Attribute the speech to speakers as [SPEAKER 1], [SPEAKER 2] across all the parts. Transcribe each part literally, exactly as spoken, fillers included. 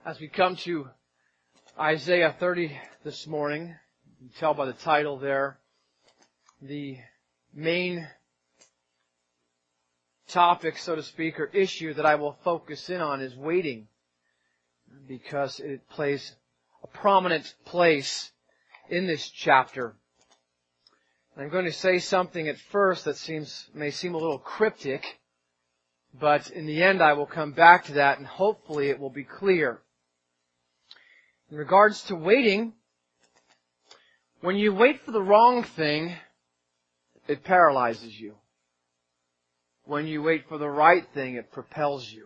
[SPEAKER 1] As we come to Isaiah thirty this morning, you can tell by the title there, the main topic, so to speak, or issue that I will focus in on is waiting, because it plays a prominent place in this chapter. I'm going to say something at first that seems may seem a little cryptic, but in the end I will come back to that and hopefully it will be clear. In regards to waiting, when you wait for the wrong thing, it paralyzes you. When you wait for the right thing, it propels you.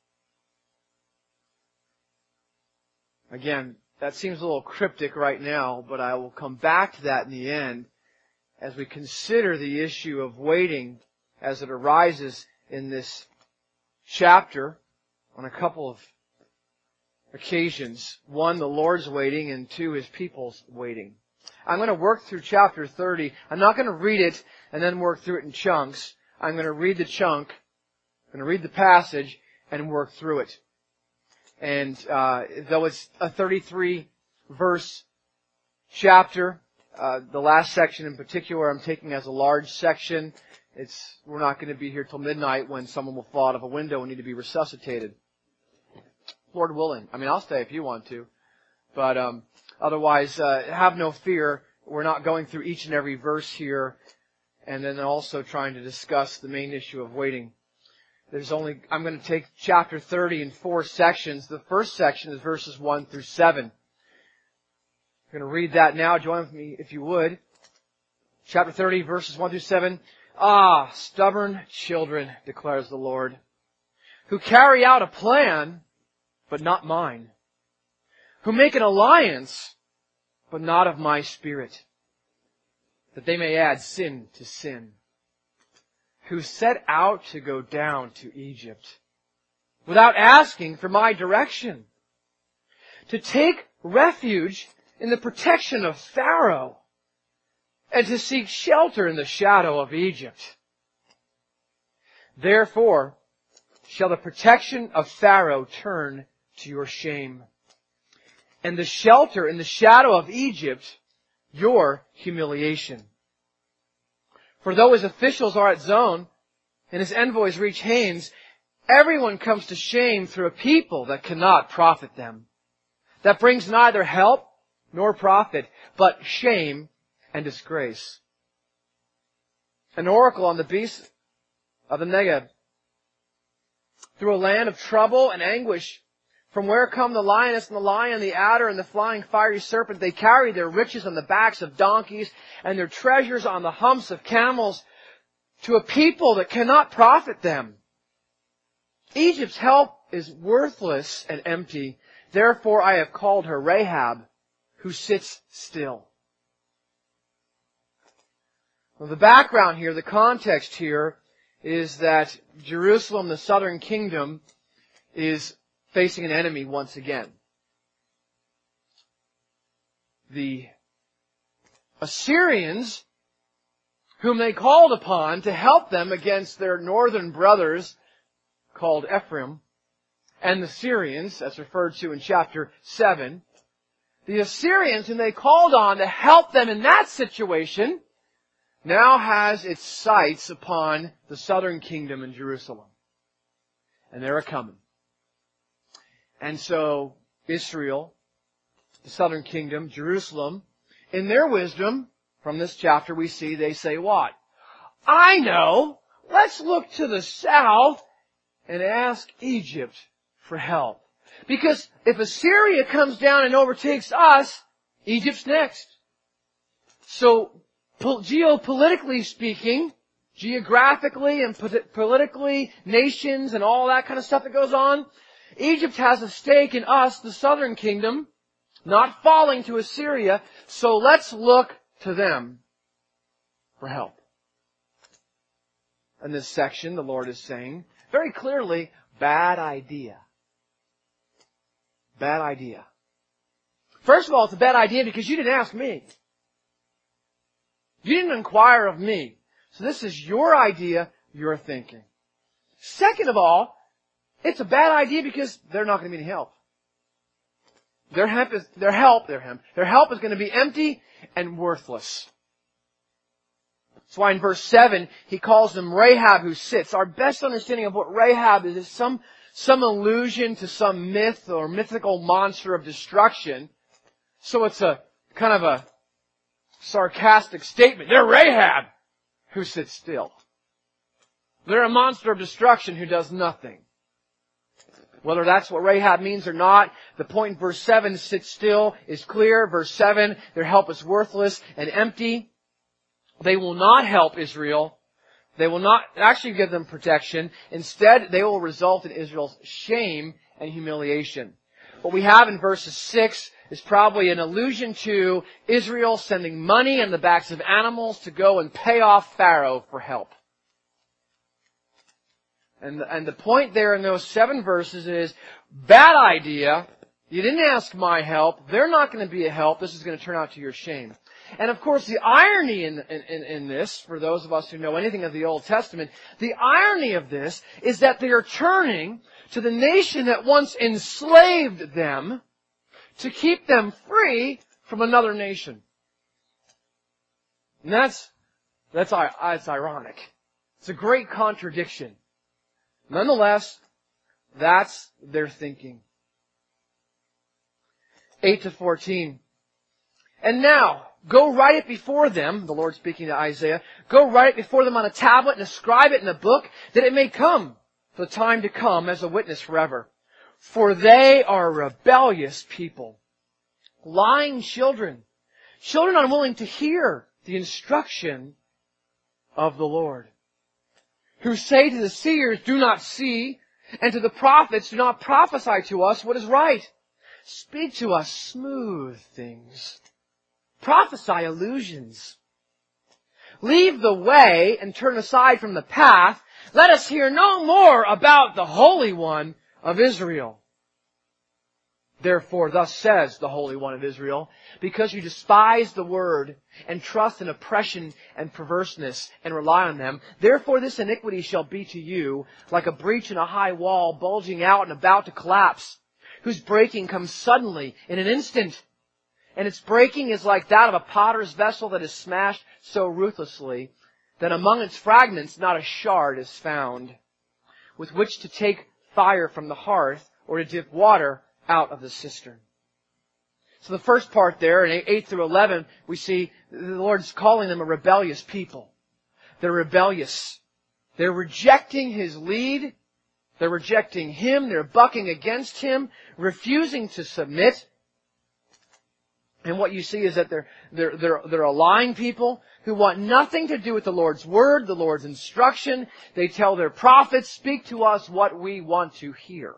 [SPEAKER 1] Again, that seems a little cryptic right now, but I will come back to that in the end as we consider the issue of waiting as it arises in this chapter on a couple of occasions. One, the Lord's waiting, and two, His people's waiting. I'm going to work through chapter thirty. I'm not going to read it and then work through it in chunks. I'm going to read the chunk, I'm going to read the passage, and work through it. And uh, though it's a thirty-three verse chapter, uh, the last section in particular I'm taking as a large section. It's we're not going to be here till midnight when someone will fall out of a window and need to be resuscitated. Lord willing. I mean, I'll stay if you want to. But um, otherwise, uh, have no fear. We're not going through each and every verse here, and then also trying to discuss the main issue of waiting. There's only I'm going to take chapter thirty in four sections. The first section is verses one through seven. I'm going to read that now. Join with me if you would. Chapter thirty, verses one through seven. Ah, stubborn children, declares the Lord, who carry out a plan, but not mine, who make an alliance, but not of my spirit, that they may add sin to sin, who set out to go down to Egypt, without asking for my direction, to take refuge in the protection of Pharaoh, and to seek shelter in the shadow of Egypt. Therefore shall the protection of Pharaoh turn to your shame, and the shelter in the shadow of Egypt your humiliation. For though his officials are at Zone, and his envoys reach Hanes, everyone comes to shame through a people that cannot profit them, that brings neither help nor profit, but shame and disgrace. An oracle on the beasts of the Negeb, through a land of trouble and anguish, from where come the lioness and the lion, the adder and the flying fiery serpent. They carry their riches on the backs of donkeys and their treasures on the humps of camels, to a people that cannot profit them. Egypt's help is worthless and empty. Therefore I have called her Rahab, who sits still. Well, the background here, the context here, is that Jerusalem, the southern kingdom, is facing an enemy once again. The Assyrians, whom they called upon to help them against their northern brothers called Ephraim, and the Syrians, as referred to in chapter seven, the Assyrians whom they called on to help them in that situation now has its sights upon the southern kingdom in Jerusalem. And they're a-coming. And so, Israel, the southern kingdom, Jerusalem, in their wisdom, from this chapter we see they say what? I know! Let's look to the south and ask Egypt for help. Because if Assyria comes down and overtakes us, Egypt's next. So, geopolitically speaking, geographically and politically, nations and all that kind of stuff that goes on, Egypt has a stake in us, the southern kingdom, not falling to Assyria, so let's look to them for help. In this section, the Lord is saying, very clearly, bad idea. Bad idea. First of all, it's a bad idea because you didn't ask me. You didn't inquire of me. So this is your idea, your thinking. Second of all, it's a bad idea because they're not going to be any help. Their help is, their help, their help, their help is going to be empty and worthless. That's why in verse seven, he calls them Rahab who sits. Our best understanding of what Rahab is is some, some allusion to some myth or mythical monster of destruction. So it's a kind of a sarcastic statement. They're Rahab who sits still. They're a monster of destruction who does nothing. Whether that's what Rahab means or not, the point in verse seven, sit still, is clear. Verse seven, their help is worthless and empty. They will not help Israel. They will not actually give them protection. Instead, they will result in Israel's shame and humiliation. What we have in verses six is probably an allusion to Israel sending money on the backs of animals to go and pay off Pharaoh for help. And the, and the point there in those seven verses is, bad idea. You didn't ask my help. They're not going to be a help. This is going to turn out to your shame. And of course, the irony in, in, in this, for those of us who know anything of the Old Testament, the irony of this is that they are turning to the nation that once enslaved them to keep them free from another nation. And that's, that's, that's ironic. It's a great contradiction. Nonetheless, that's their thinking. eight to fourteen. And now, go write it before them, the Lord speaking to Isaiah, go write it before them on a tablet and inscribe it in a book, that it may come for the time to come as a witness forever. For they are rebellious people, lying children, children unwilling to hear the instruction of the Lord, who say to the seers, do not see, and to the prophets, do not prophesy to us what is right. Speak to us smooth things. Prophesy illusions. Leave the way and turn aside from the path. Let us hear no more about the Holy One of Israel. Therefore, thus says the Holy One of Israel, because you despise the word and trust in oppression and perverseness and rely on them, therefore this iniquity shall be to you like a breach in a high wall bulging out and about to collapse, whose breaking comes suddenly in an instant. And its breaking is like that of a potter's vessel that is smashed so ruthlessly that among its fragments not a shard is found with which to take fire from the hearth or to dip water out of the cistern. So the first part there, in eight through eleven, we see the Lord's calling them a rebellious people. They're rebellious. They're rejecting His lead. They're rejecting Him. They're bucking against Him, refusing to submit. And what you see is that they're, they're, they're, they're a lying people who want nothing to do with the Lord's word, the Lord's instruction. They tell their prophets, speak to us what we want to hear.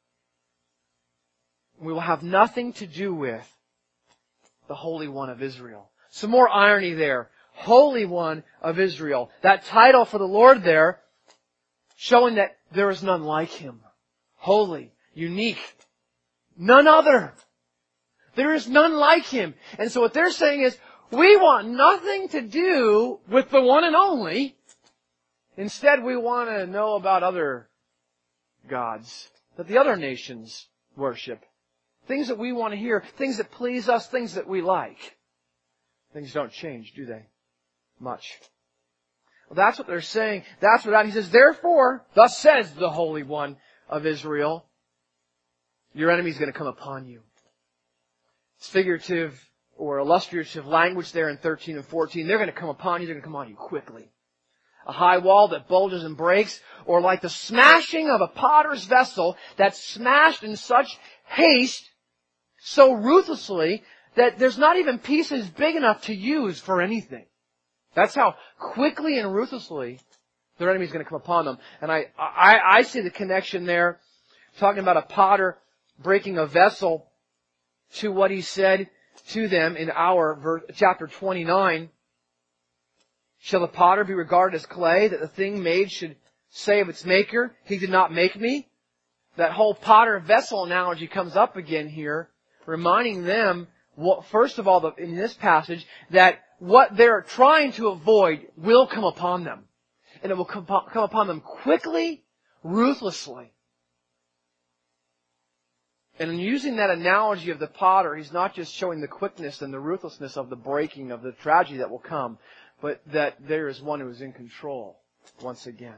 [SPEAKER 1] We will have nothing to do with the Holy One of Israel. Some more irony there. Holy One of Israel. That title for the Lord there, showing that there is none like Him. Holy, unique, none other. There is none like Him. And so what they're saying is, we want nothing to do with the one and only. Instead, we want to know about other gods that the other nations worship. Things that we want to hear, things that please us, things that we like. Things don't change, do they? Much. Well, that's what they're saying. That's what that, He says, therefore, thus says the Holy One of Israel, your enemy is going to come upon you. It's figurative or illustrative language there in thirteen and fourteen. They're going to come upon you. They're going to come on you quickly. A high wall that bulges and breaks, or like the smashing of a potter's vessel that's smashed in such haste, so ruthlessly, that there's not even pieces big enough to use for anything. That's how quickly and ruthlessly their enemy is going to come upon them. And I, I, I see the connection there, talking about a potter breaking a vessel, to what He said to them in our verse, chapter twenty-nine. Shall the potter be regarded as clay, that the thing made should say of its maker, He did not make me? That whole potter vessel analogy comes up again here, reminding them, what, first of all, in this passage, that what they're trying to avoid will come upon them. And it will come upon them quickly, ruthlessly. And in using that analogy of the potter, he's not just showing the quickness and the ruthlessness of the breaking of the tragedy that will come, but that there is one who is in control once again.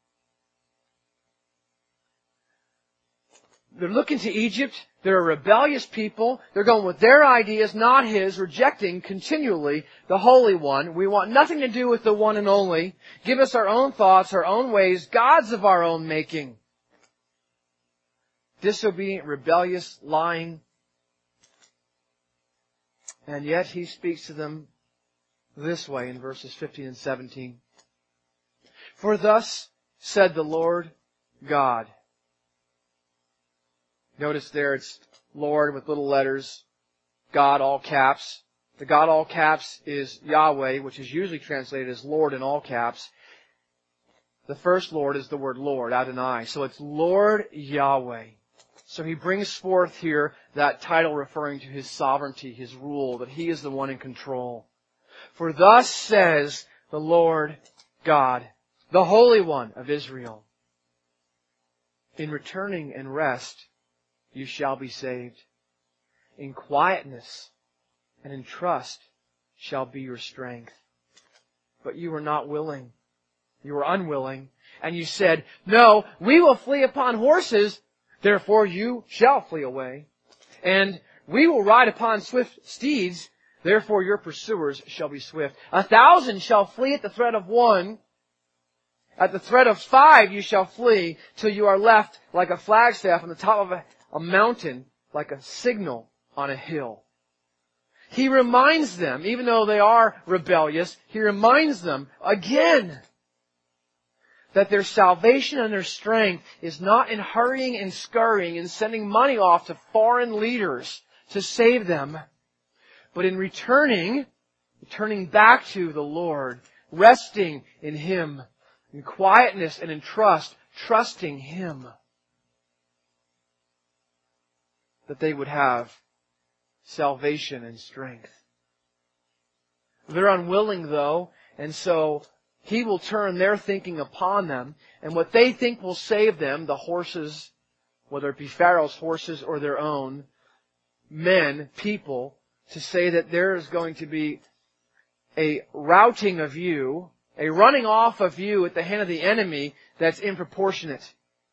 [SPEAKER 1] They're looking to Egypt. They're a rebellious people. They're going with their ideas, not His, rejecting continually the Holy One. We want nothing to do with the one and only. Give us our own thoughts, our own ways, gods of our own making. Disobedient, rebellious, lying. And yet He speaks to them this way in verses fifteen and seventeen. For thus said the Lord God. Notice there it's Lord with little letters, God all caps. The God all caps is Yahweh, which is usually translated as Lord in all caps. The first Lord is the word Lord, Adonai. So it's Lord Yahweh. So He brings forth here that title referring to His sovereignty, His rule, that He is the one in control. For thus says the Lord God, the Holy One of Israel, in returning and rest you shall be saved. In quietness and in trust shall be your strength. But you were not willing. You were unwilling. And you said, no, we will flee upon horses. Therefore you shall flee away. And we will ride upon swift steeds. Therefore your pursuers shall be swift. A thousand shall flee at the threat of one. At the threat of five you shall flee till you are left like a flagstaff on the top of a, a mountain, like a signal on a hill. He reminds them, even though they are rebellious, He reminds them again that their salvation and their strength is not in hurrying and scurrying and sending money off to foreign leaders to save them, but in returning, returning back to the Lord, resting in Him, in quietness and in trust, trusting Him, that they would have salvation and strength. They're unwilling though, and so He will turn their thinking upon them, and what they think will save them, the horses, whether it be Pharaoh's horses or their own, men, people, to say that there is going to be a routing of you, a running off of you at the hand of the enemy that's disproportionate.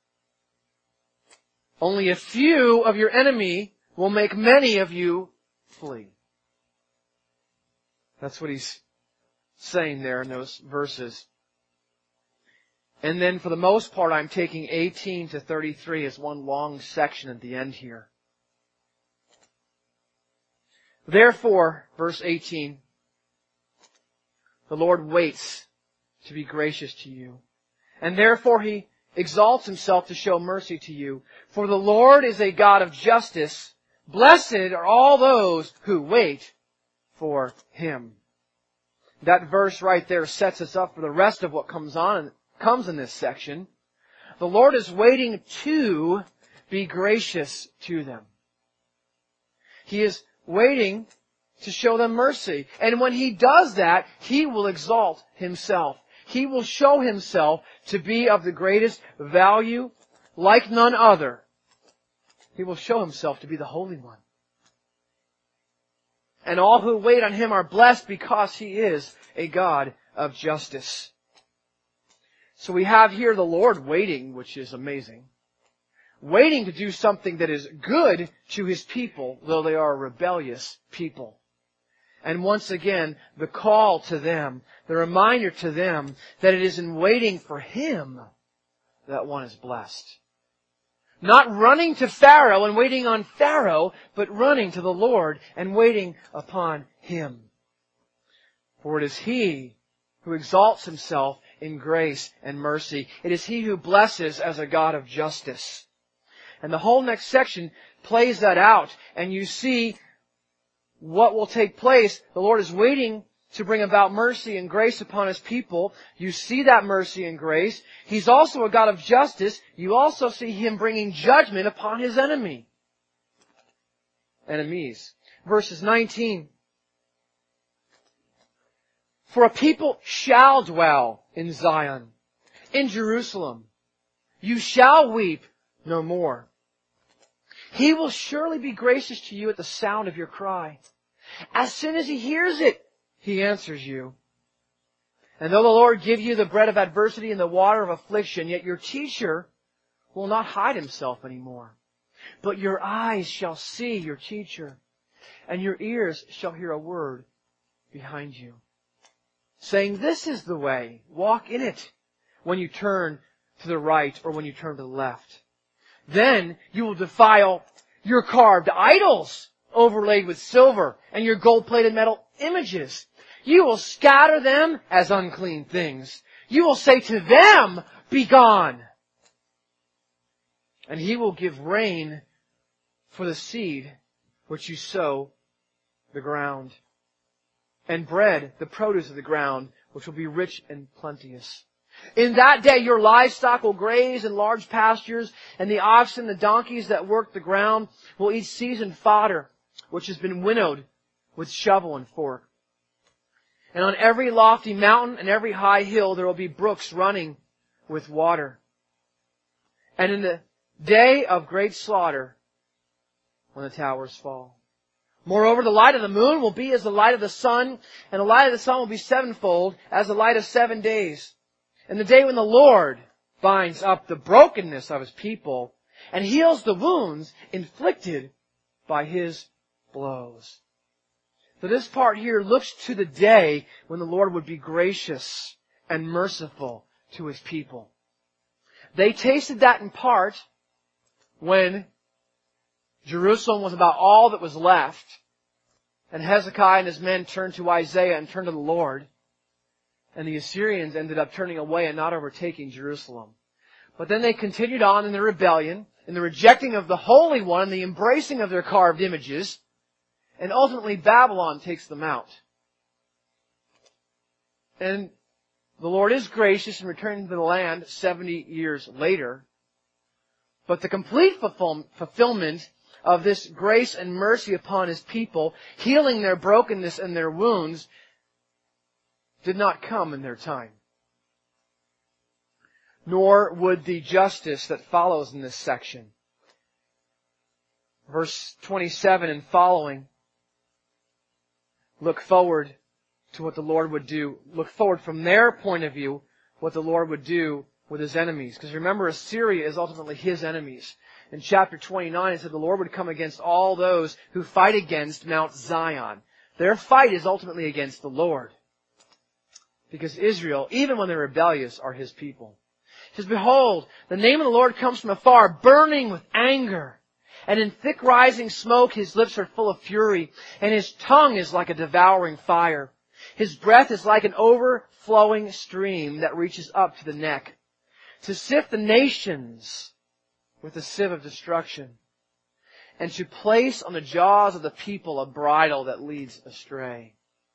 [SPEAKER 1] Only a few of your enemy will make many of you flee. That's what He's saying there in those verses. And then for the most part, I'm taking eighteen to thirty-three as one long section at the end here. Therefore, verse eighteen, the Lord waits to be gracious to you. And therefore He exalts Himself to show mercy to you. For the Lord is a God of justice. Blessed are all those who wait for Him. That verse right there sets us up for the rest of what comes on, comes in this section. The Lord is waiting to be gracious to them. He is waiting to show them mercy. And when He does that, He will exalt Himself. He will show Himself to be of the greatest value, like none other. He will show Himself to be the Holy One. And all who wait on Him are blessed because He is a God of justice. So we have here the Lord waiting, which is amazing. Waiting to do something that is good to His people, though they are a rebellious people. And once again, the call to them, the reminder to them that it is in waiting for Him that one is blessed. Not running to Pharaoh and waiting on Pharaoh, but running to the Lord and waiting upon Him. For it is He who exalts Himself in grace and mercy. It is He who blesses as a God of justice. And the whole next section plays that out, and you see what will take place. The Lord is waiting to bring about mercy and grace upon His people. You see that mercy and grace. He's also a God of justice. You also see Him bringing judgment upon His enemy. Enemies. Verses nineteen. For a people shall dwell in Zion, in Jerusalem. You shall weep no more. He will surely be gracious to you at the sound of your cry. As soon as He hears it, He answers you. And though the Lord give you the bread of adversity and the water of affliction, yet your teacher will not hide Himself anymore. But your eyes shall see your teacher, and your ears shall hear a word behind you, saying, this is the way, walk in it, when you turn to the right or when you turn to the left. Then you will defile your carved idols overlaid with silver and your gold-plated metal images. You will scatter them as unclean things. You will say to them, be gone. And He will give rain for the seed which you sow the ground, and bread, the produce of the ground, which will be rich and plenteous. In that day your livestock will graze in large pastures, and the oxen, the donkeys that work the ground, will eat seasoned fodder, which has been winnowed with shovel and fork. And on every lofty mountain and every high hill there will be brooks running with water. And in the day of great slaughter, when the towers fall. Moreover, the light of the moon will be as the light of the sun, and the light of the sun will be sevenfold as the light of seven days. And the day when the Lord binds up the brokenness of His people and heals the wounds inflicted by His blows. So this part here looks to the day when the Lord would be gracious and merciful to His people. They tasted that in part when Jerusalem was about all that was left, and Hezekiah and his men turned to Isaiah and turned to the Lord, and the Assyrians ended up turning away and not overtaking Jerusalem. But then they continued on in their rebellion, in the rejecting of the Holy One, and the embracing of their carved images, and ultimately Babylon takes them out. And the Lord is gracious in returning to the land seventy years later, but the complete fulfillment of this grace and mercy upon His people, healing their brokenness and their wounds, did not come in their time. Nor would the justice that follows in this section. Verse twenty-seven and following, look forward to what the Lord would do. Look forward from their point of view, what the Lord would do with His enemies. Because remember, Assyria is ultimately His enemies. In chapter twenty-nine, it said the Lord would come against all those who fight against Mount Zion. Their fight is ultimately against the Lord. Because Israel, even when they're rebellious, are His people. He says, behold, the name of the Lord comes from afar, burning with anger. And in thick rising smoke His lips are full of fury, and His tongue is like a devouring fire. His breath is like an overflowing stream that reaches up to the neck, to sift the nations with a sieve of destruction, and to place on the jaws of the people a bridle that leads astray.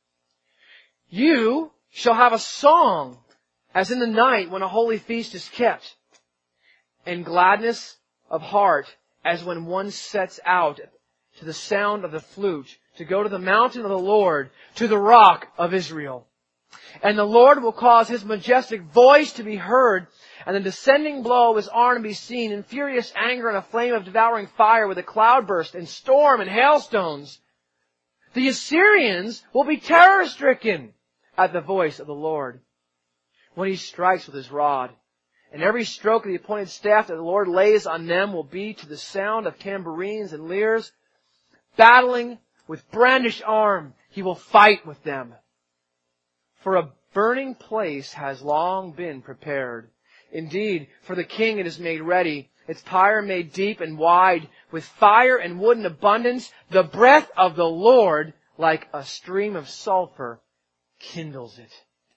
[SPEAKER 1] You shall have a song as in the night when a holy feast is kept, and gladness of heart as when one sets out to the sound of the flute to go to the mountain of the Lord, to the rock of Israel. And the Lord will cause His majestic voice to be heard, and the descending blow of His arm to be seen, in furious anger and a flame of devouring fire, with a cloudburst and storm and hailstones. The Assyrians will be terror-stricken at the voice of the Lord when He strikes with His rod. And every stroke of the appointed staff that the Lord lays on them will be to the sound of tambourines and lyres. Battling with brandished arm, He will fight with them. For a burning place has long been prepared. Indeed, for the king it is made ready, its pyre made deep and wide, with fire and wood in abundance. The breath of the Lord, like a stream of sulfur, kindles it.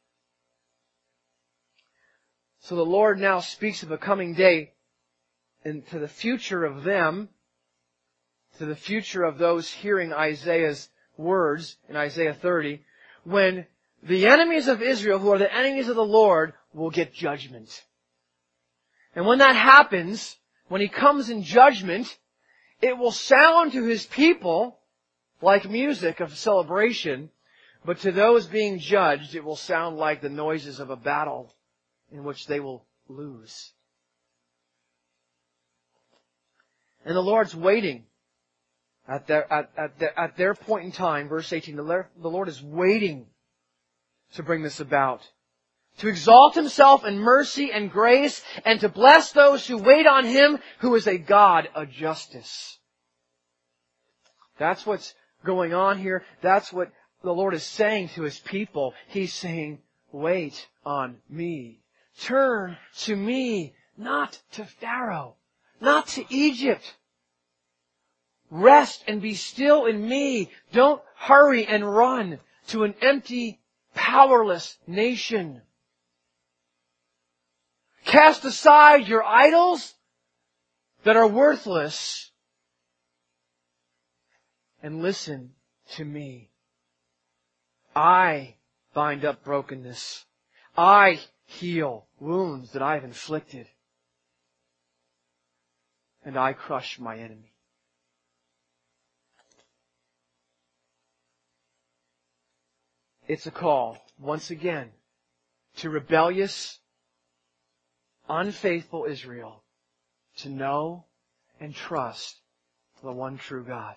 [SPEAKER 1] So the Lord now speaks of a coming day, and to the future of them, to the future of those hearing Isaiah's words in Isaiah thirty, when the enemies of Israel, who are the enemies of the Lord, will get judgment. And when that happens, when He comes in judgment, it will sound to His people like music of celebration, but to those being judged, it will sound like the noises of a battle in which they will lose. And the Lord's waiting at their, at, at, their, at their point in time. Verse eighteen, the Lord, the Lord is waiting to bring this about. To exalt Himself in mercy and grace, and to bless those who wait on Him, who is a God of justice. That's what's going on here. That's what the Lord is saying to His people. He's saying, wait on me. Turn to me, not to Pharaoh, not to Egypt. Rest and be still in me. Don't hurry and run to an empty, powerless nation. Cast aside your idols that are worthless and listen to me. I bind up brokenness. I heal wounds that I've inflicted. And I crush my enemy. It's a call, once again, to rebellious, unfaithful Israel to know and trust the one true God.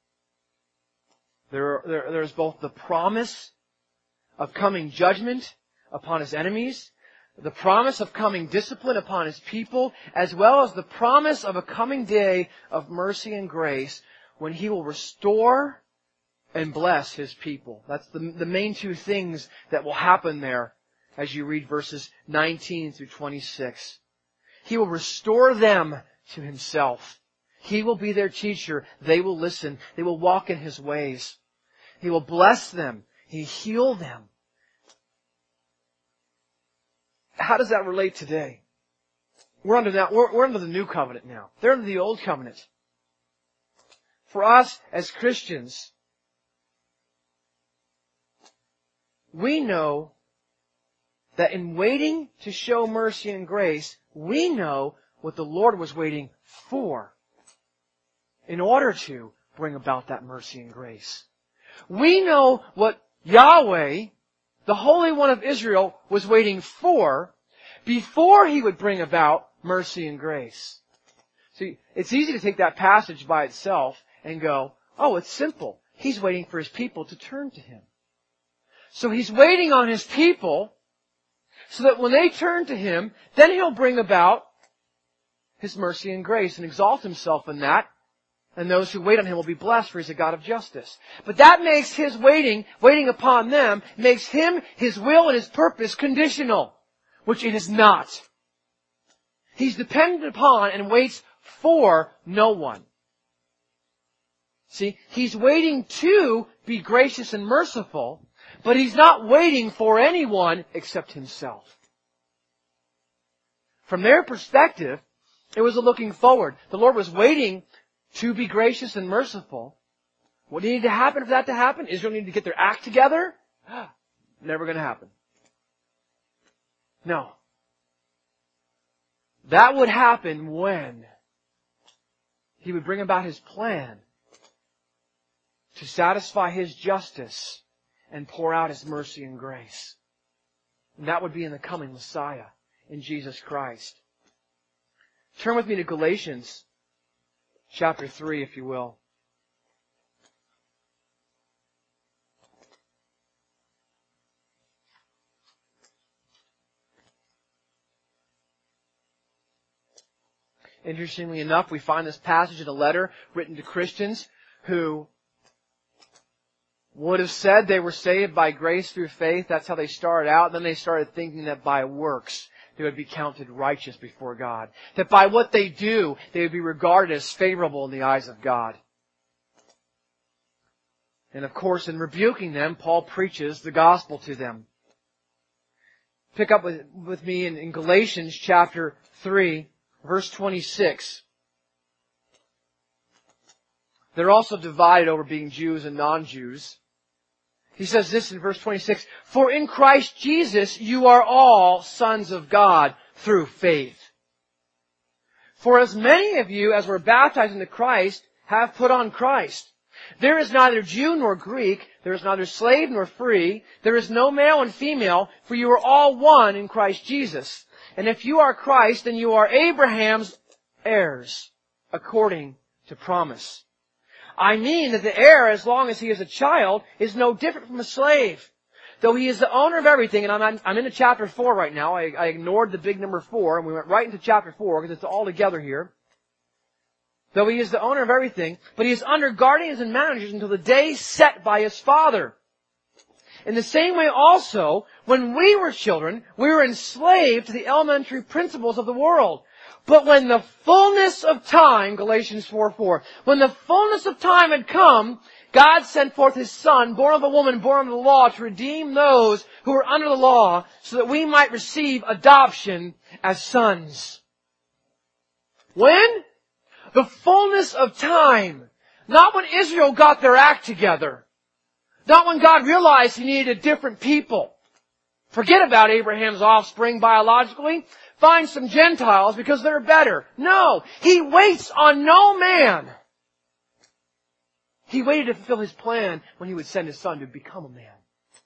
[SPEAKER 1] There, there, there's both the promise of coming judgment upon His enemies, the promise of coming discipline upon His people, as well as the promise of a coming day of mercy and grace when He will restore and bless His people. That's the, the main two things that will happen there as you read verses nineteen through twenty-six. He will restore them to Himself. He will be their teacher. They will listen. They will walk in His ways. He will bless them. He will heal them. How does that relate today? We're under now, we're, we're under the new covenant now. They're under the old covenant. For us as Christians, we know that in waiting to show mercy and grace, we know what the Lord was waiting for in order to bring about that mercy and grace. We know what Yahweh, the Holy One of Israel, was waiting for before He would bring about mercy and grace. See, it's easy to take that passage by itself and go, oh, it's simple. He's waiting for His people to turn to Him. So He's waiting on His people so that when they turn to Him, then He'll bring about His mercy and grace and exalt Himself in that. And those who wait on Him will be blessed, for He's a God of justice. But that makes His waiting, waiting upon them, makes Him, His will and His purpose conditional, which it is not. He's dependent upon and waits for no one. See, He's waiting to be gracious and merciful, but He's not waiting for anyone except Himself. From their perspective, it was a looking forward. The Lord was waiting to be gracious and merciful. What needed to happen for that to happen? Israel needed to get their act together? Never going to happen. No. That would happen when He would bring about His plan to satisfy His justice and pour out His mercy and grace. And that would be in the coming Messiah, in Jesus Christ. Turn with me to Galatians chapter three, if you will. Interestingly enough, we find this passage in a letter written to Christians who would have said they were saved by grace through faith. That's how they started out. Then they started thinking that by works they would be counted righteous before God. That by what they do, they would be regarded as favorable in the eyes of God. And of course, in rebuking them, Paul preaches the gospel to them. Pick up with, with me in, in Galatians chapter three, verse twenty-six. They're also divided over being Jews and non-Jews. He says this in verse twenty-six, "For in Christ Jesus you are all sons of God through faith. For as many of you as were baptized into Christ have put on Christ. There is neither Jew nor Greek, there is neither slave nor free, there is no male and female, for you are all one in Christ Jesus. And if you are Christ, then you are Abraham's heirs, according to promise. I mean that the heir, as long as he is a child, is no different from a slave. Though he is the owner of everything, and I'm, I'm into chapter four right now. I, I ignored the big number four, and we went right into chapter four because it's all together here. Though he is the owner of everything, but he is under guardians and managers until the day set by his father. In the same way also, when we were children, we were enslaved to the elementary principles of the world. But when the fullness of time, Galatians four four, when the fullness of time had come, God sent forth His Son, born of a woman, born of the law, to redeem those who were under the law, so that we might receive adoption as sons. When? The fullness of time. Not when Israel got their act together. Not when God realized He needed a different people. Forget about Abraham's offspring biologically. Find some Gentiles because they're better. No, He waits on no man. He waited to fulfill His plan when He would send His Son to become a man.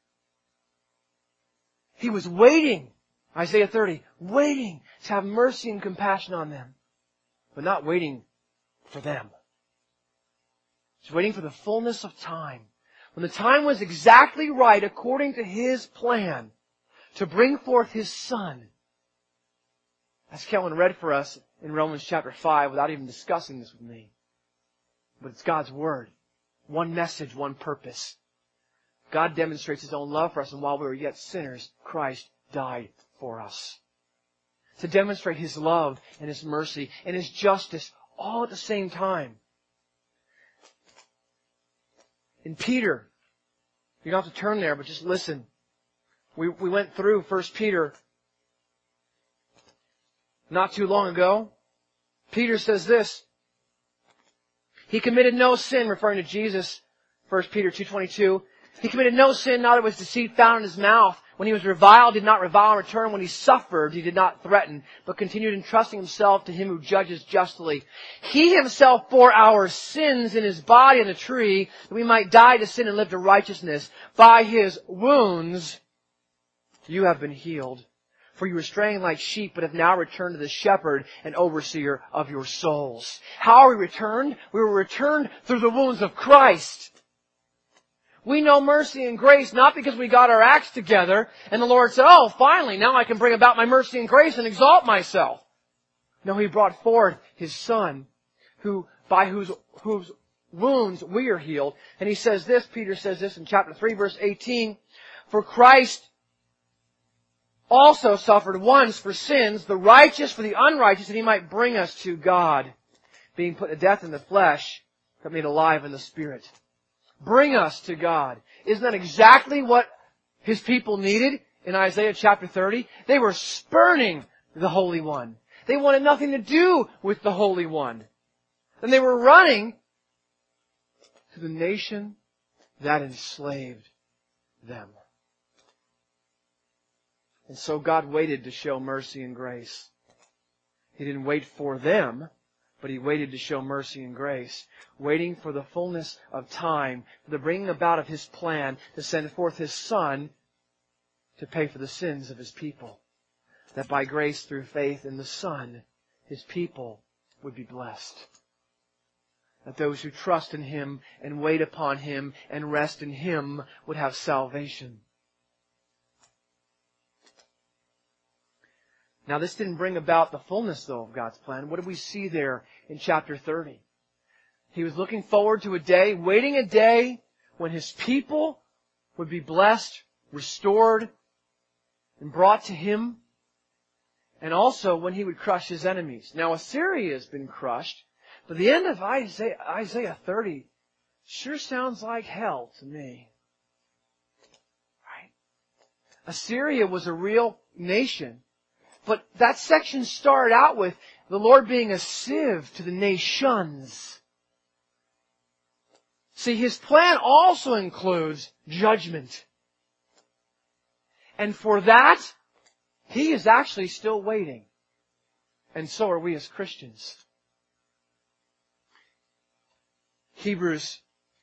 [SPEAKER 1] He was waiting, Isaiah thirty, waiting to have mercy and compassion on them, but not waiting for them. He's waiting for the fullness of time. When the time was exactly right according to His plan to bring forth His Son. As Kellen read for us in Romans chapter five without even discussing this with me. But it's God's Word. One message, one purpose. God demonstrates His own love for us, and while we were yet sinners, Christ died for us. To demonstrate His love and His mercy and His justice all at the same time. In Peter, you don't have to turn there, but just listen. We, we went through First Peter not too long ago. Peter says this. He committed no sin, referring to Jesus, First Peter two twenty-two. He committed no sin, neither was deceit found in His mouth. When He was reviled, did not revile in return. When He suffered, He did not threaten, but continued entrusting Himself to Him who judges justly. He Himself bore our sins in His body on the tree, that we might die to sin and live to righteousness. By His wounds you have been healed. For you were straying like sheep, but have now returned to the shepherd and overseer of your souls. How are we returned? We were returned through the wounds of Christ. We know mercy and grace not because we got our acts together and the Lord said, oh, finally, now I can bring about my mercy and grace and exalt myself. No, He brought forth His Son, who by whose, whose wounds we are healed. And He says this, Peter says this in chapter three, verse eighteen, for Christ also suffered once for sins, the righteous for the unrighteous, that He might bring us to God, being put to death in the flesh, but made alive in the Spirit. Bring us to God. Isn't that exactly what His people needed in Isaiah chapter thirty? They were spurning the Holy One. They wanted nothing to do with the Holy One. And they were running to the nation that enslaved them. And so God waited to show mercy and grace. He didn't wait for them, but He waited to show mercy and grace, waiting for the fullness of time, for the bringing about of His plan to send forth His Son to pay for the sins of His people, that by grace through faith in the Son, His people would be blessed. That those who trust in Him and wait upon Him and rest in Him would have salvation. Now, this didn't bring about the fullness, though, of God's plan. What do we see there in chapter thirty? He was looking forward to a day, waiting a day when His people would be blessed, restored, and brought to Him, and also when He would crush His enemies. Now, Assyria has been crushed, but the end of Isaiah, Isaiah thirty sure sounds like hell to me. Right? Assyria was a real nation. But that section started out with the Lord being a sieve to the nations. See, His plan also includes judgment. And for that, He is actually still waiting. And so are we as Christians. Hebrews,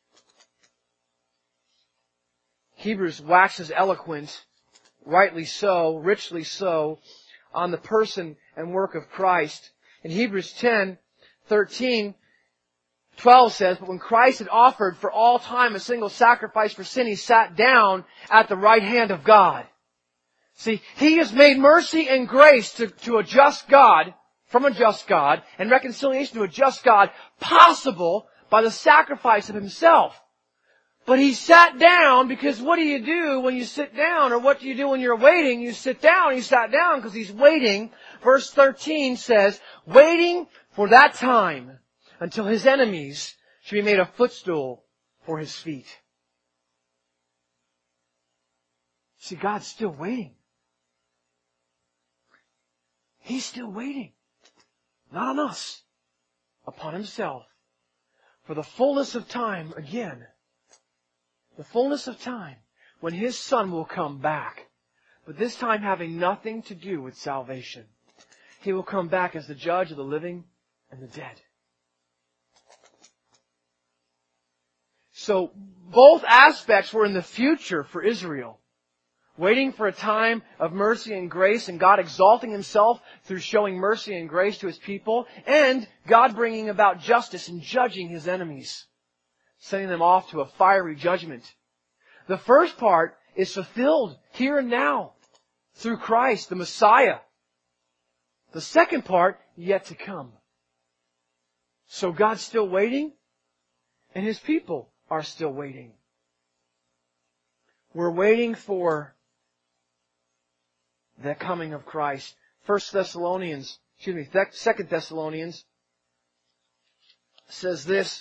[SPEAKER 1] Hebrews waxes eloquent, rightly so, richly so, on the person and work of Christ. In Hebrews ten thirteen, twelve says, "But when Christ had offered for all time a single sacrifice for sin, He sat down at the right hand of God." See, He has made mercy and grace to, to a just God, from a just God, and reconciliation to a just God possible by the sacrifice of Himself. But He sat down because what do you do when you sit down? Or what do you do when you're waiting? You sit down. He sat down because He's waiting. Verse thirteen says, waiting for that time until His enemies should be made a footstool for His feet. See, God's still waiting. He's still waiting. Not on us. Upon Himself. For the fullness of time, again, the fullness of time, when His Son will come back. But this time having nothing to do with salvation. He will come back as the judge of the living and the dead. So, both aspects were in the future for Israel. Waiting for a time of mercy and grace, and God exalting Himself through showing mercy and grace to His people, and God bringing about justice and judging His enemies, sending them off to a fiery judgment. The first part is fulfilled here and now through Christ, the Messiah. The second part, yet to come. So God's still waiting, and His people are still waiting. We're waiting for the coming of Christ. First Thessalonians, excuse me, Second Thessalonians says this.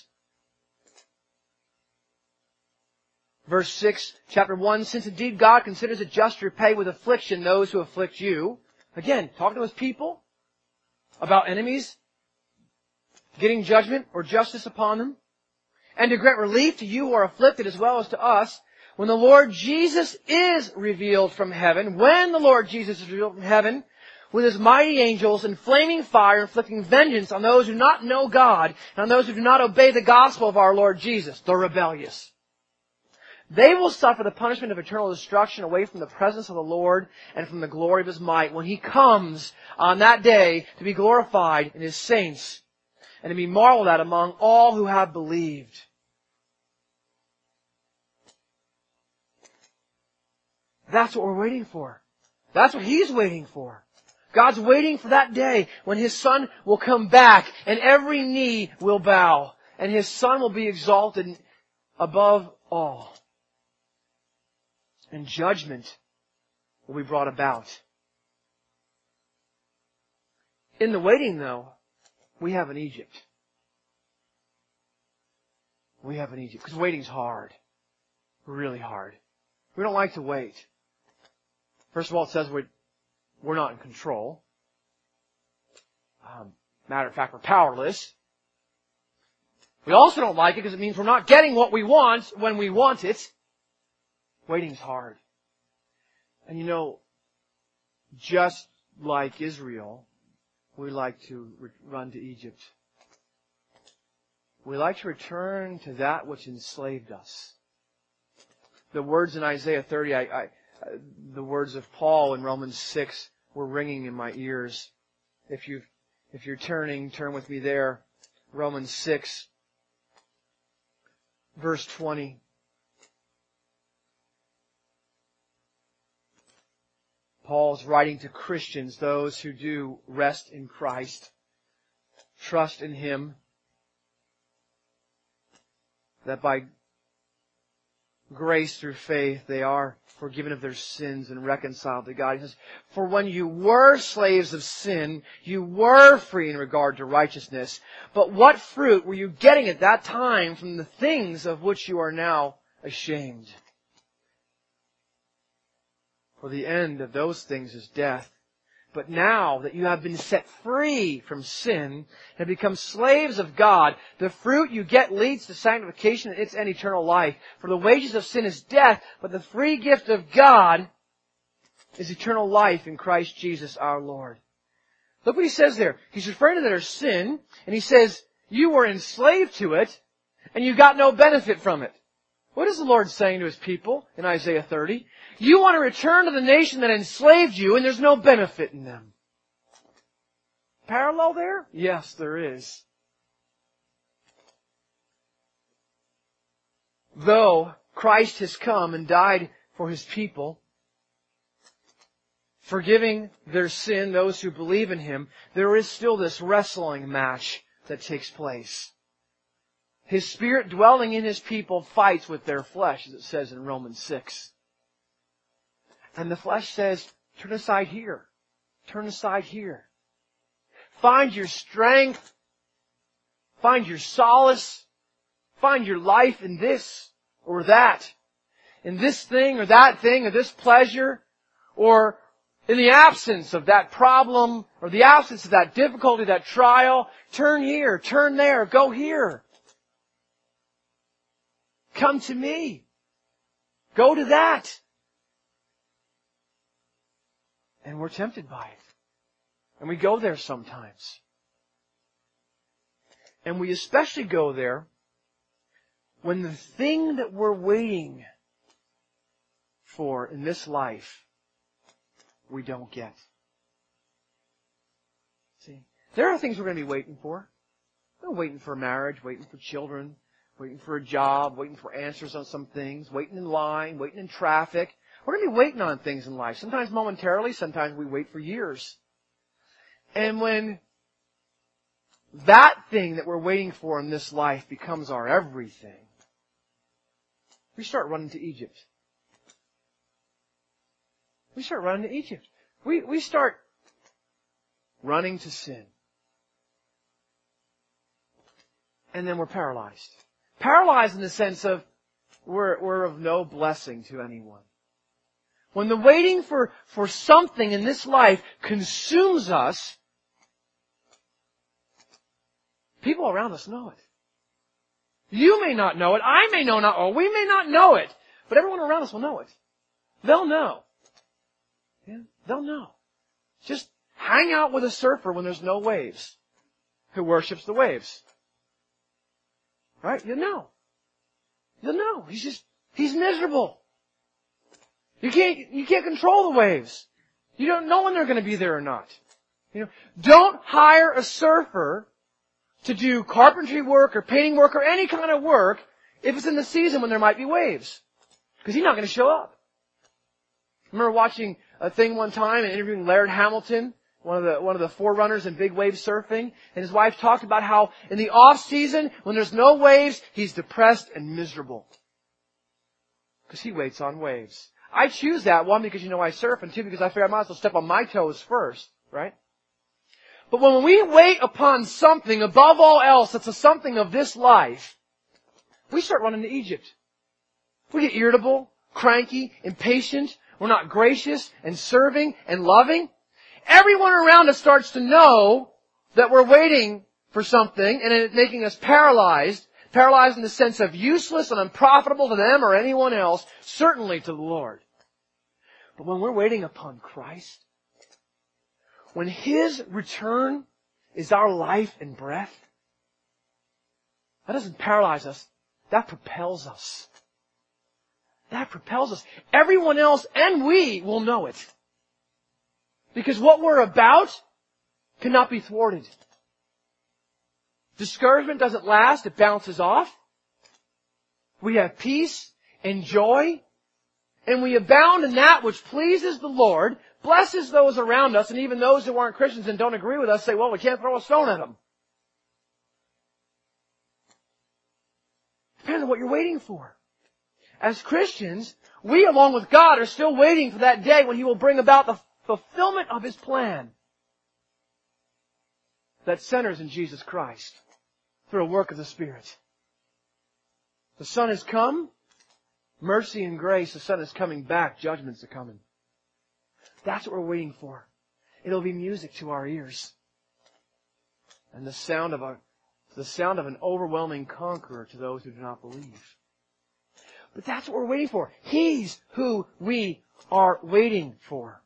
[SPEAKER 1] Verse six, chapter one, "Since indeed God considers it just to repay with affliction those who afflict you." Again, talking to His people about enemies getting judgment or justice upon them. "And to grant relief to you who are afflicted as well as to us, when the Lord Jesus is revealed from heaven," when the Lord Jesus is revealed from heaven, "with His mighty angels in flaming fire, inflicting vengeance on those who do not know God, and on those who do not obey the gospel of our Lord Jesus," the rebellious. "They will suffer the punishment of eternal destruction away from the presence of the Lord and from the glory of His might, when He comes on that day to be glorified in His saints and to be marveled at among all who have believed." That's what we're waiting for. That's what He's waiting for. God's waiting for that day when His Son will come back and every knee will bow and His Son will be exalted above all. And judgment will be brought about. In the waiting, though, we have an Egypt. We have an Egypt. Because waiting's hard. Really hard. We don't like to wait. First of all, it says we're, we're not in control. Um, matter of fact, we're powerless. We also don't like it because it means we're not getting what we want when we want it. Waiting's hard. And you know, just like Israel, we like to re- run to Egypt. We like to return to that which enslaved us. The words in Isaiah thirty, I, I, the words of Paul in Romans six were ringing in my ears. If you, if you're turning, turn with me there. Romans six, verse twenty. Paul's writing to Christians, those who do rest in Christ, trust in Him, that by grace through faith they are forgiven of their sins and reconciled to God. He says, "For when you were slaves of sin, you were free in regard to righteousness. But what fruit were you getting at that time from the things of which you are now ashamed? For the end of those things is death. But now that you have been set free from sin and have become slaves of God, the fruit you get leads to sanctification and its end eternal life. For the wages of sin is death, but the free gift of God is eternal life in Christ Jesus our Lord." Look what he says there. He's referring to their sin, and he says, you were enslaved to it, and you got no benefit from it. What is the Lord saying to His people in Isaiah thirty? You want to return to the nation that enslaved you, and there's no benefit in them. Parallel there? Yes, there is. though Christ has come and died for His people, forgiving their sin, those who believe in Him, there is still this wrestling match that takes place. His Spirit dwelling in His people fights with their flesh, as it says in Romans six. And the flesh says, turn aside here. Turn aside here. Find your strength. Find your solace. Find your life in this or that. In this thing or that thing or this pleasure. Or in the absence of that problem or the absence of that difficulty, that trial. Turn here. Turn there. Go here. Come to me. Go to that. And we're tempted by it. And we go there sometimes. And we especially go there when the thing that we're waiting for in this life, we don't get. See, there are things we're going to be waiting for. We're waiting for marriage, waiting for children, waiting for a job, waiting for answers on some things, waiting in line, waiting in traffic. We're going to be waiting on things in life. Sometimes momentarily, sometimes we wait for years. And when that thing that we're waiting for in this life becomes our everything, we start running to Egypt. We start running to Egypt. We, we start running to sin. And then we're paralyzed. Paralyzed in the sense of we're, we're of no blessing to anyone. When the waiting for, for something in this life consumes us, people around us know it. You may not know it. I may know not, or we may not know it. But everyone around us will know it. They'll know. Yeah, they'll know. Just hang out with a surfer when there's no waves, who worships the waves. Right? You'll know. You'll know. He's just, he's miserable. You can't, you can't control the waves. You don't know when they're going to be there or not. You know, don't hire a surfer to do carpentry work or painting work or any kind of work if it's in the season when there might be waves. Because he's not going to show up. I remember watching a thing one time and interviewing Laird Hamilton, one of the, one of the forerunners in big wave surfing, and his wife talked about how in the off season, when there's no waves, he's depressed and miserable. Because he waits on waves. I choose that, one, because you know I surf, and two, because I figure I might as well step on my toes first, right? But when we wait upon something above all else that's a something of this life, we start running to Egypt. We get irritable, cranky, impatient. We're not gracious and serving and loving. Everyone around us starts to know that we're waiting for something, and it's making us paralyzed. Paralyzed in the sense of useless and unprofitable to them or anyone else, certainly to the Lord. But when we're waiting upon Christ, when His return is our life and breath, that doesn't paralyze us. That propels us. That propels us. Everyone else and we will know it. Because what we're about cannot be thwarted. Discouragement doesn't last. It bounces off. We have peace and joy. And we abound in that which pleases the Lord, blesses those around us, and even those who aren't Christians and don't agree with us say, well, we can't throw a stone at them. Depends on what you're waiting for. As Christians, we along with God are still waiting for that day when He will bring about the fulfillment of His plan that centers in Jesus Christ through a work of the Spirit. The Son has come. Mercy and grace. The Son is coming back. Judgments are coming. That's what we're waiting for. It'll be music to our ears. And the sound of a, the sound of an overwhelming conqueror to those who do not believe. But that's what we're waiting for. He's who we are waiting for.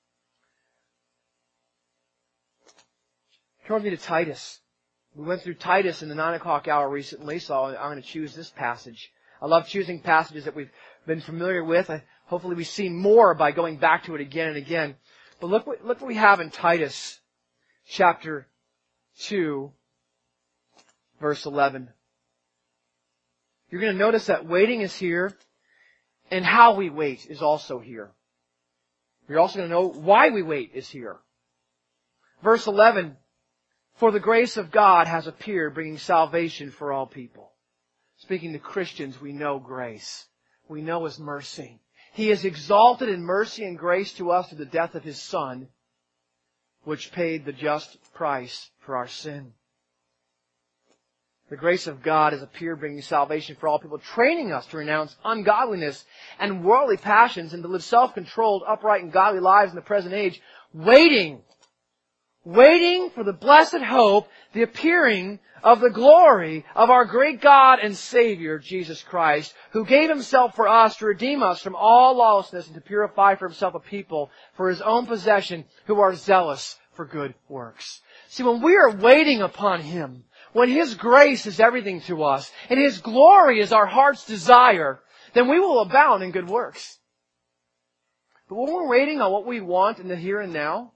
[SPEAKER 1] Turn with me to Titus. We went through Titus in the nine o'clock hour recently, so I'm going to choose this passage. I love choosing passages that we've been familiar with. I, hopefully we see more by going back to it again and again. But look what, look what we have in Titus chapter two, verse eleven. You're going to notice that waiting is here, and how we wait is also here. You're also going to know why we wait is here. Verse eleven, for the grace of God has appeared, bringing salvation for all people. Speaking to Christians, we know grace. We know His mercy. He is exalted in mercy and grace to us through the death of His Son, which paid the just price for our sin. The grace of God has appeared, bringing salvation for all people, training us to renounce ungodliness and worldly passions and to live self-controlled, upright, and godly lives in the present age, waiting, waiting for the blessed hope, the appearing of the glory of our great God and Savior, Jesus Christ, who gave Himself for us to redeem us from all lawlessness and to purify for Himself a people for His own possession who are zealous for good works. See, when we are waiting upon Him, when His grace is everything to us, and His glory is our heart's desire, then we will abound in good works. But when we're waiting on what we want in the here and now,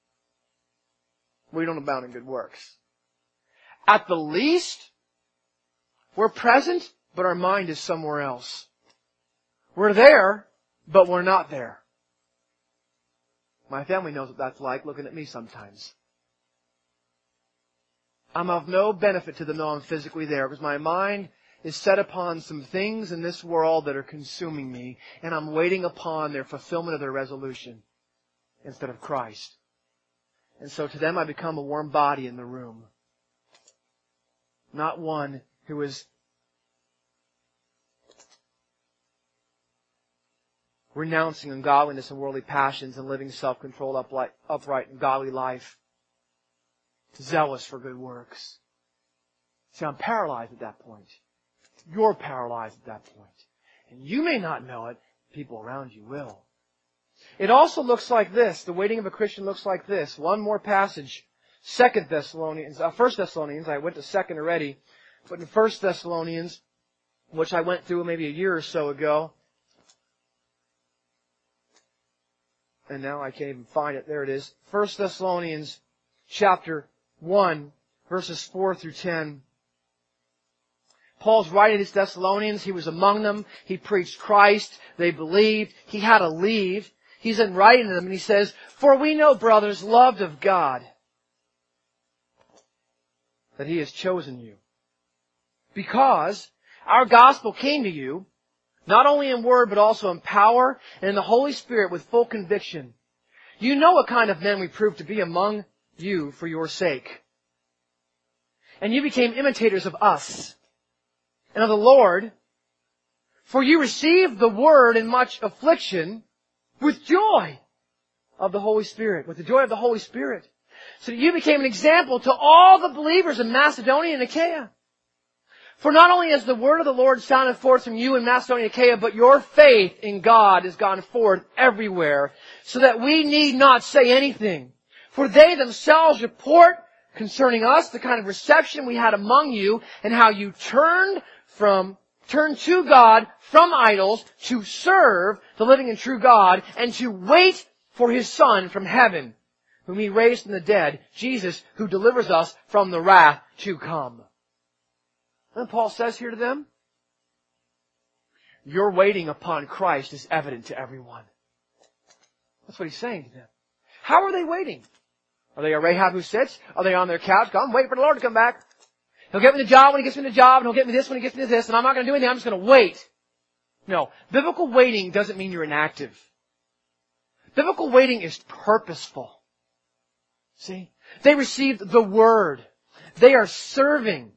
[SPEAKER 1] we don't abound in good works. At the least, we're present, but our mind is somewhere else. We're there, but we're not there. My family knows what that's like, looking at me sometimes. I'm of no benefit to them though I'm physically there, because my mind is set upon some things in this world that are consuming me, and I'm waiting upon their fulfillment of their resolution instead of Christ. And so to them I become a warm body in the room. Not one who is renouncing ungodliness and worldly passions and living self-controlled, upright, upright and godly life. Zealous for good works. See, I'm paralyzed at that point. You're paralyzed at that point. And you may not know it. People around you will. It also looks like this. The waiting of a Christian looks like this. One more passage. Second Thessalonians, uh, First Thessalonians. I went to second already. But in First Thessalonians, which I went through maybe a year or so ago. And now I can't even find it. There it is. First Thessalonians chapter one, verses four through ten. Paul's writing to his Thessalonians. He was among them. He preached Christ. They believed. He had to leave. He's in writing to them and he says, for we know, brothers, loved of God, that He has chosen you. Because our gospel came to you, not only in word, but also in power and in the Holy Spirit with full conviction. You know what kind of men we proved to be among you for your sake. And you became imitators of us and of the Lord, for you received the word in much affliction with joy of the Holy Spirit, with the joy of the Holy Spirit, so that you became an example to all the believers in Macedonia and Achaia. For not only has the word of the Lord sounded forth from you in Macedonia and Achaia, but your faith in God has gone forth everywhere, so that we need not say anything. For they themselves report concerning us the kind of reception we had among you, and how you turned from, turned to God from idols to serve the living and true God, and to wait for His Son from heaven, whom He raised from the dead, Jesus, who delivers us from the wrath to come. And Paul says here to them, your waiting upon Christ is evident to everyone. That's what he's saying to them. How are they waiting? Are they a Rahab who sits? Are they on their couch? Come, wait for the Lord to come back. He'll get me the job when He gets me the job, and He'll get me this when He gets me this, and I'm not going to do anything, I'm just going to wait. No. Biblical waiting doesn't mean you're inactive. Biblical waiting is purposeful. See? They received the Word. They are serving.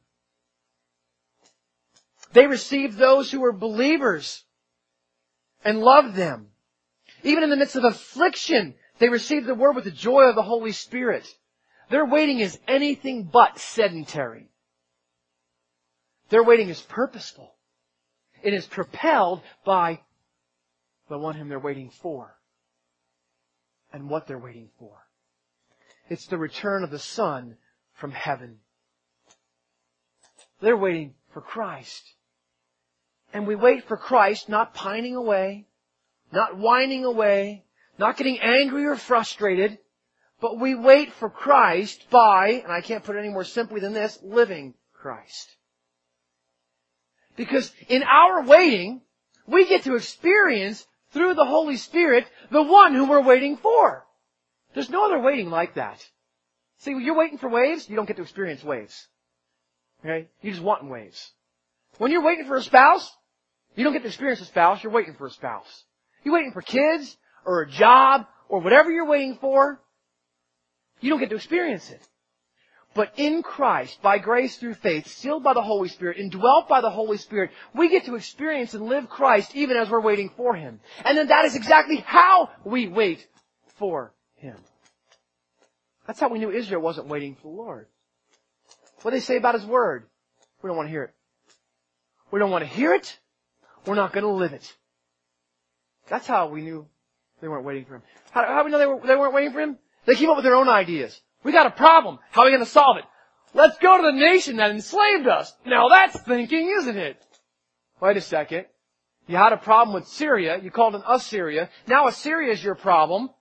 [SPEAKER 1] They received those who were believers and loved them. Even in the midst of affliction, they received the Word with the joy of the Holy Spirit. Their waiting is anything but sedentary. Their waiting is purposeful. It is propelled by the one whom they're waiting for and what they're waiting for. It's the return of the Son from heaven. They're waiting for Christ. And we wait for Christ, not pining away, not whining away, not getting angry or frustrated, but we wait for Christ by, and I can't put it any more simply than this, living Christ. Because in our waiting, we get to experience through the Holy Spirit the one whom we're waiting for. There's no other waiting like that. See, when you're waiting for waves, you don't get to experience waves. Okay? You just want waves. When you're waiting for a spouse, you don't get to experience a spouse, you're waiting for a spouse. You're waiting for kids, or a job, or whatever you're waiting for, you don't get to experience it. But in Christ, by grace through faith, sealed by the Holy Spirit, indwelt by the Holy Spirit, we get to experience and live Christ even as we're waiting for Him. And then that is exactly how we wait for Him. That's how we knew Israel wasn't waiting for the Lord. What do they say about His Word? We don't want to hear it. We don't want to hear it. We're not going to live it. That's how we knew they weren't waiting for Him. How, how do we know they, were, they weren't waiting for Him? They came up with their own ideas. We got a problem. How are we going to solve it? Let's go to the nation that enslaved us. Now that's thinking, isn't it? Wait a second. You had a problem with Syria. You called it Assyria. Now Assyria is your problem.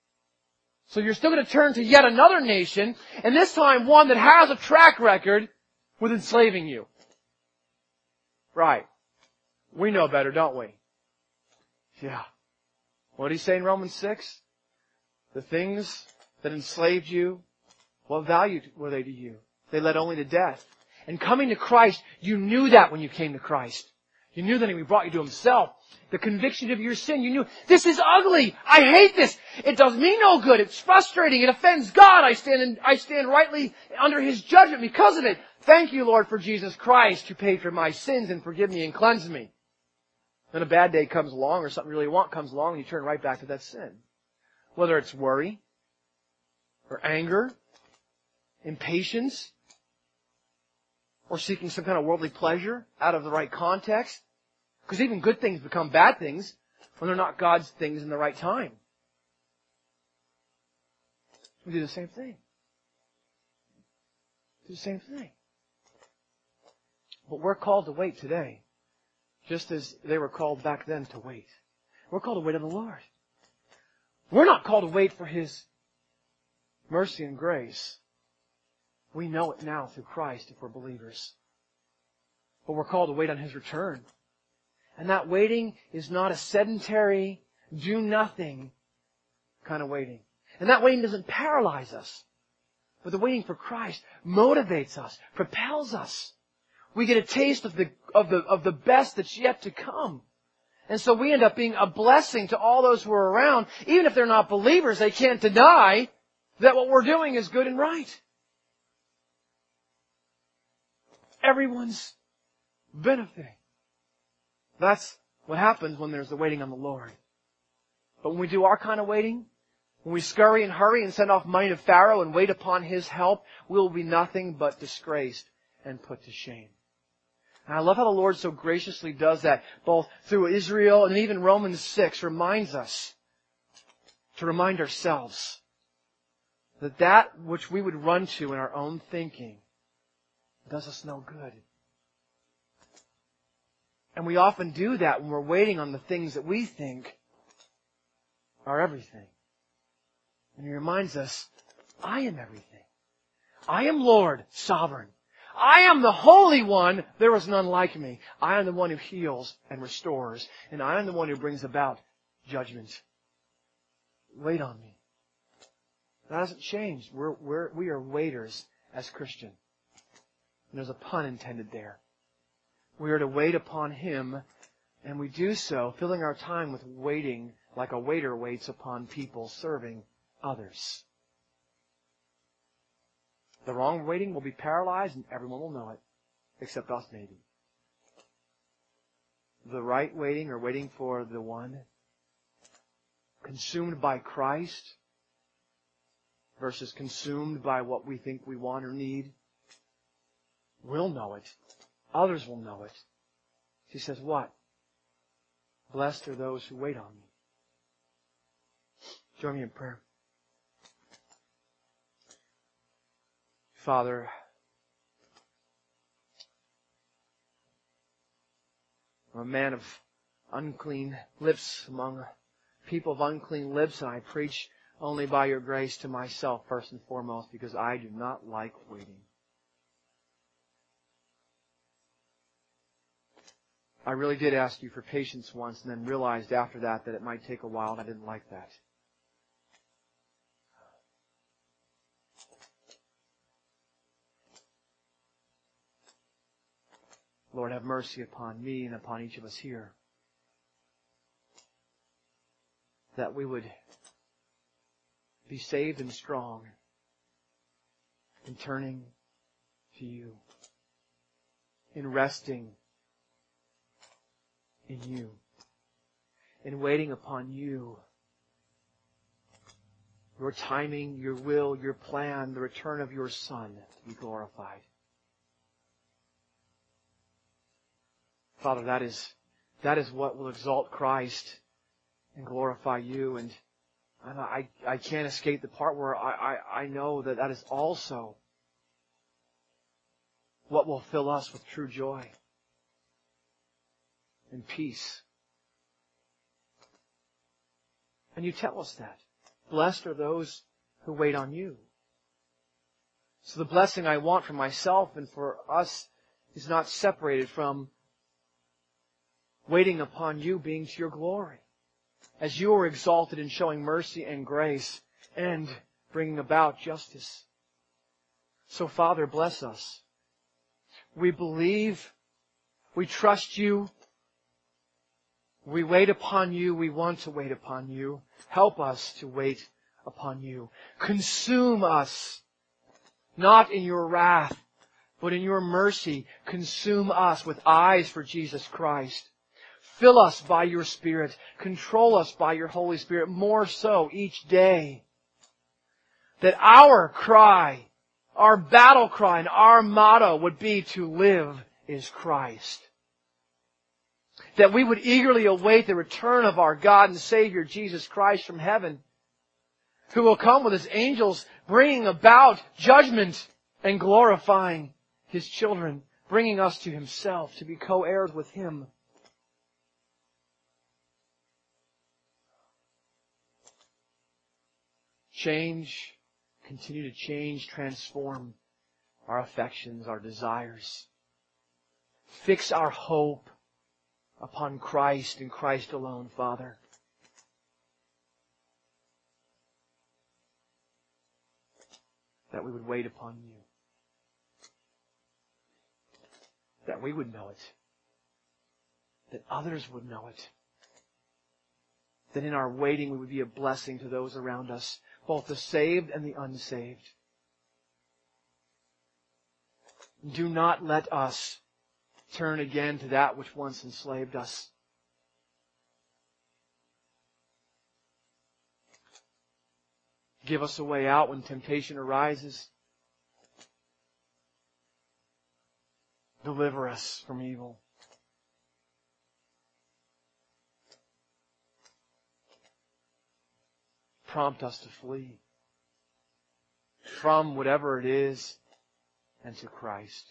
[SPEAKER 1] So you're still going to turn to yet another nation, and this time one that has a track record with enslaving you. Right. We know better, don't we? Yeah. What did he say in Romans six? The things that enslaved you, what value were they to you? They led only to death. And coming to Christ, you knew that when you came to Christ. You knew that He brought you to Himself. The conviction of your sin, you knew, this is ugly. I hate this. It does me no good. It's frustrating. It offends God. I stand in, I stand rightly under His judgment because of it. Thank you, Lord, for Jesus Christ, who paid for my sins and forgive me and cleanse me. Then a bad day comes along or something you really want comes along and you turn right back to that sin. Whether it's worry, or anger, impatience, or seeking some kind of worldly pleasure out of the right context. Because even good things become bad things when they're not God's things in the right time. We do the same thing. Do the same thing. But we're called to wait today, just as they were called back then to wait. We're called to wait on the Lord. We're not called to wait for His mercy and grace. We know it now through Christ if we're believers. But we're called to wait on His return. And that waiting is not a sedentary, do-nothing kind of waiting. And that waiting doesn't paralyze us. But the waiting for Christ motivates us, propels us. We get a taste of the, of the, of the best that's yet to come. And so we end up being a blessing to all those who are around. Even if they're not believers, they can't deny that what we're doing is good and right. Everyone's benefiting. That's what happens when there's the waiting on the Lord. But when we do our kind of waiting, when we scurry and hurry and send off money to Pharaoh and wait upon his help, we'll be nothing but disgraced and put to shame. And I love how the Lord so graciously does that, both through Israel and even Romans six reminds us to remind ourselves that that which we would run to in our own thinking does us no good. And we often do that when we're waiting on the things that we think are everything. And He reminds us, I am everything. I am Lord, sovereign. I am the Holy One. There is none like me. I am the one who heals and restores. And I am the one who brings about judgment. Wait on me. That hasn't changed. We're, we're, we are waiters as Christians. And there's a pun intended there. We are to wait upon Him, and we do so filling our time with waiting like a waiter waits upon people serving others. The wrong waiting will be paralyzed and everyone will know it, except us maybe. The right waiting or waiting for the one consumed by Christ versus consumed by what we think we want or need, we'll know it. Others will know it. He says what? Blessed are those who wait on me. Join me in prayer. Father, I'm a man of unclean lips among people of unclean lips, and I preach only by your grace to myself first and foremost, because I do not like waiting. I really did ask you for patience once and then realized after that that it might take a while and I didn't like that. Lord, have mercy upon me and upon each of us here. That we would be saved and strong in turning to you, in resting in you, in waiting upon you, your timing, your will, your plan, the return of your Son to be glorified. Father, that is, that is what will exalt Christ and glorify you. And, and I, I can't escape the part where I, I, I know that that is also what will fill us with true joy and peace. And you tell us that. Blessed are those who wait on you. So the blessing I want for myself and for us is not separated from waiting upon you being to your glory. As you are exalted in showing mercy and grace and bringing about justice. So Father, bless us. We believe. We trust you. We wait upon you. We want to wait upon you. Help us to wait upon you. Consume us, not in your wrath, but in your mercy. Consume us with eyes for Jesus Christ. Fill us by your Spirit. Control us by your Holy Spirit more so each day. That our cry, our battle cry and our motto would be to live is Christ. That we would eagerly await the return of our God and Savior Jesus Christ from heaven, who will come with His angels bringing about judgment and glorifying His children, bringing us to Himself to be co-heirs with Him. Change, continue to change, transform our affections, our desires. Fix our hope upon Christ and Christ alone, Father. That we would wait upon you. That we would know it. That others would know it. That in our waiting we would be a blessing to those around us, both the saved and the unsaved. Do not let us turn again to that which once enslaved us. Give us a way out when temptation arises. Deliver us from evil. Prompt us to flee from whatever it is and to Christ.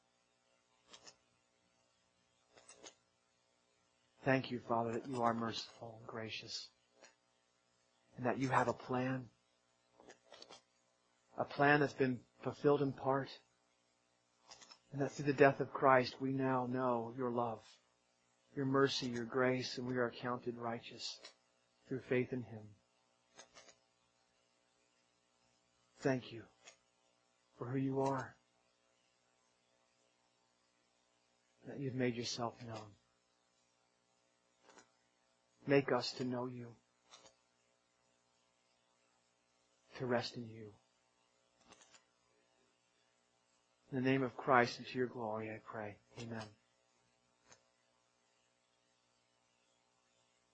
[SPEAKER 1] Thank you, Father, that you are merciful and gracious and that you have a plan, a plan that's been fulfilled in part, and that through the death of Christ we now know your love, your mercy, your grace, and we are counted righteous through faith in Him. Thank you for who you are, that you've made yourself known. Make us to know you, to rest in you. In the name of Christ and to your glory, I pray. Amen.